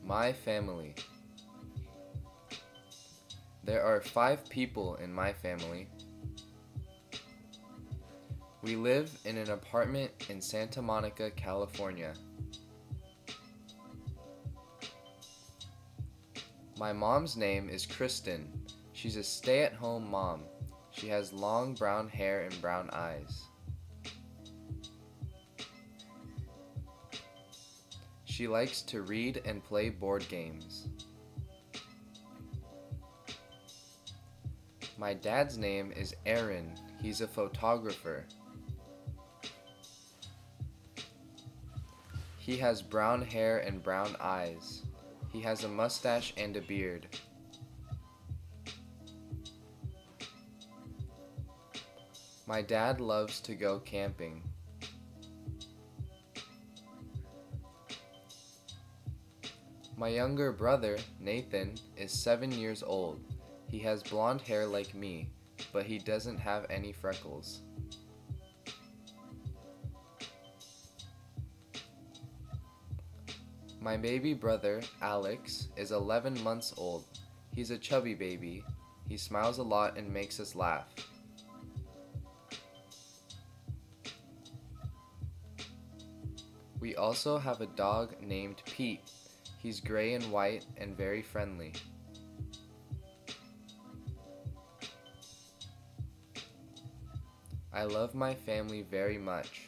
My family. There are 5 people in my family. We live in an apartment in Santa Monica, California. My mom's name is Kristen. She's a stay-at-home mom. She has long brown hair and brown eyes. She likes to read and play board games. My dad's name is Aaron. He's a photographer. He has brown hair and brown eyes. He has a mustache and a beard. My dad loves to go camping. My younger brother, Nathan, is 7 years old. He has blonde hair like me, but he doesn't have any freckles. My baby brother, Alex, is 11 months old. He's a chubby baby. He smiles a lot and makes us laugh. We also have a dog named Pete. He's gray and white and very friendly. I love my family very much.